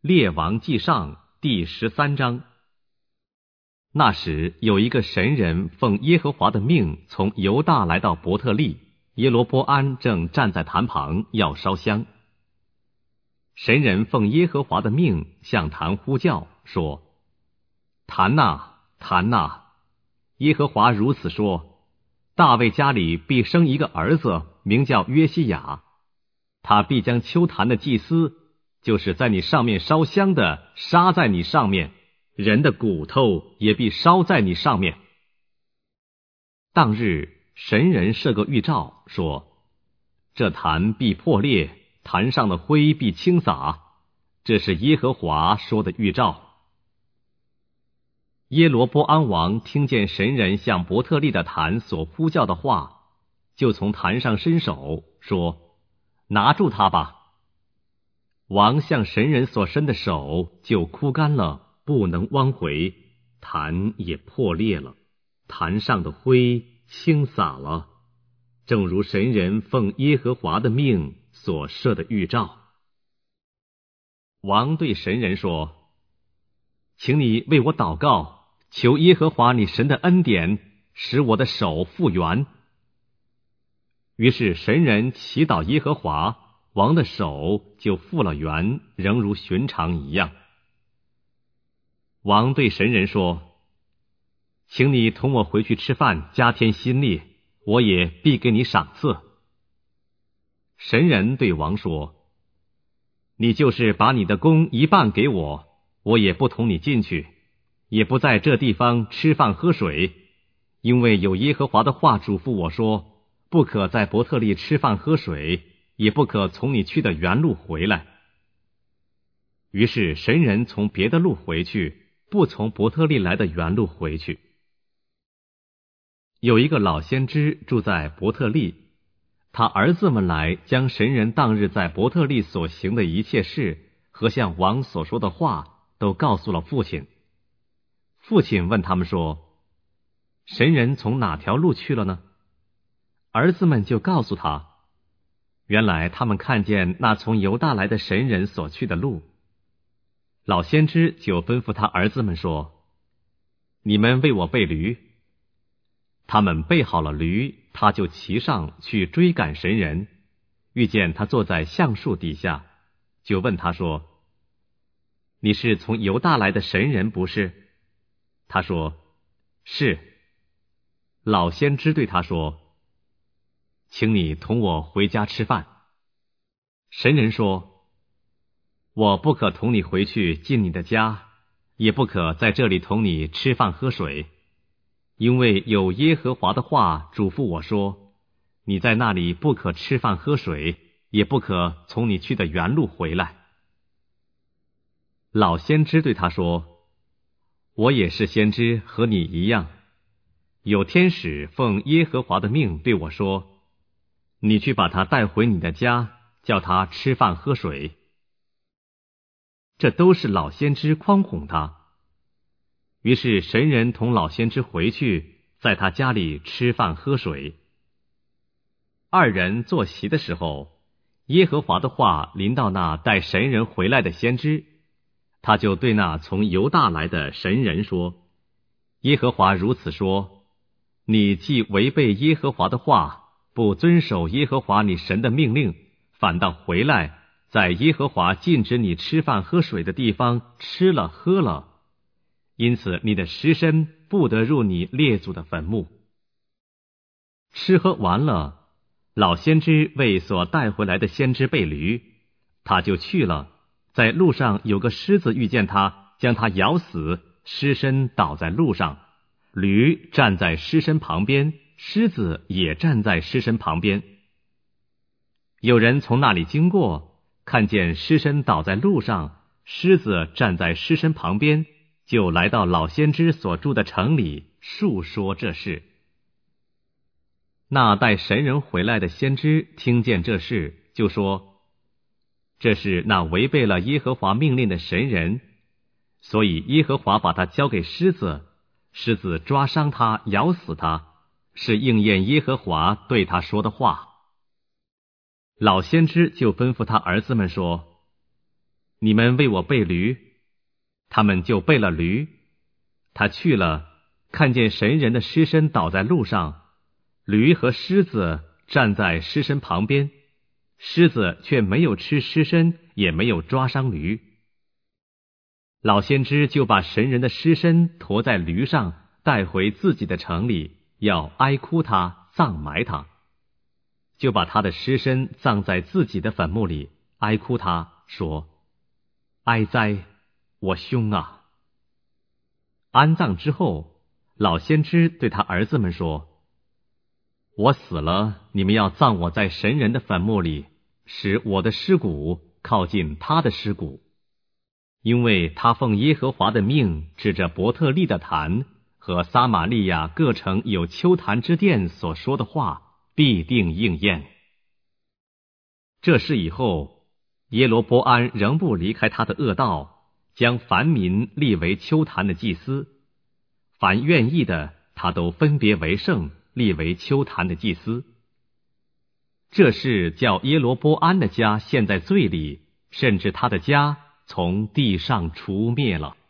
列王纪上第13章。那时有一个神人奉耶和华的命从犹大来到伯特利，耶罗波安正站在坛旁要烧香。神人奉耶和华的命向坛呼叫说：坛哪，坛哪！耶和华如此说：大卫家里必生一个儿子，名叫约西亚，他必将丘坛的祭司，就是在你上面烧香的，杀在你上面，人的骨头也必烧在你上面。当日神人设个预兆说：这坛必破裂，坛上的灰必倾洒，这是耶和华说的预兆。耶罗波安王听见神人向伯特利的坛所呼叫的话，就从坛上伸手说：拿住他吧。王向神人所伸的手就枯干了，不能弯回，坛也破裂了，坛上的灰倾洒了，正如神人奉耶和华的命所设的预兆。王对神人说：请你为我祷告，求耶和华你神的恩典，使我的手复原。于是神人祈祷耶和华，王的手就复了原，仍如寻常一样。王对神人说：请你同我回去吃饭，加添心力，我也必给你赏赐。神人对王说：你就是把你的工一半给我，我也不同你进去，也不在这地方吃饭喝水，因为有耶和华的话嘱咐我说，不可在伯特利吃饭喝水，也不可从你去的原路回来。于是神人从别的路回去，不从伯特利来的原路回去。有一个老先知住在伯特利，他儿子们来将神人当日在伯特利所行的一切事和向王所说的话都告诉了父亲。父亲问他们说：神人从哪条路去了呢？儿子们就告诉他，原来他们看见那从犹大来的神人所去的路。老先知就吩咐他儿子们说：你们为我备驴。他们备好了驴，他就骑上去追赶神人，遇见他坐在橡树底下，就问他说：你是从犹大来的神人不是？他说：是。老先知对他说：请你同我回家吃饭。神人说：我不可同你回去进你的家，也不可在这里同你吃饭喝水，因为有耶和华的话嘱咐我说，你在那里不可吃饭喝水，也不可从你去的原路回来。老先知对他说：我也是先知，和你一样，有天使奉耶和华的命对我说，你去把他带回你的家，叫他吃饭喝水。这都是老先知诓哄他。于是神人同老先知回去，在他家里吃饭喝水。二人坐席的时候，耶和华的话临到那带神人回来的先知，他就对那从犹大来的神人说：耶和华如此说，你既违背耶和华的话，不遵守耶和华你神的命令，反倒回来，在耶和华禁止你吃饭喝水的地方吃了喝了，因此你的尸身不得入你列祖的坟墓。吃喝完了，老先知为所带回来的先知备驴，他就去了，在路上有个狮子遇见他，将他咬死，尸身倒在路上，驴站在尸身旁边，狮子也站在尸身旁边。有人从那里经过，看见尸身倒在路上，狮子站在尸身旁边，就来到老先知所住的城里，述说这事。那带神人回来的先知听见这事，就说：这是那违背了耶和华命令的神人，所以耶和华把他交给狮子，狮子抓伤他，咬死他，是应验耶和华对他说的话。老先知就吩咐他儿子们说： 你们为我备驴，他们就备了驴。他去了，看见神人的尸身倒在路上，驴和狮子站在尸身旁边，狮子却没有吃尸身，也没有抓伤驴。老先知就把神人的尸身驮在驴上，带回自己的城里，要哀哭他，葬埋他。就把他的尸身葬在自己的坟墓里，哀哭他，说：哀哉，我兄啊！安葬之后，老先知对他儿子们说：我死了，你们要葬我在神人的坟墓里，使我的尸骨靠近他的尸骨。因为他奉耶和华的命，指着伯特利的坛和撒玛利亚各城有丘坛之殿所说的话，必定应验。这事以后，耶罗波安仍不离开他的恶道，将凡民立为丘坛的祭司，凡愿意的，他都分别为圣，立为丘坛的祭司。这事叫耶罗波安的家陷在罪里，甚至他的家从地上除灭了。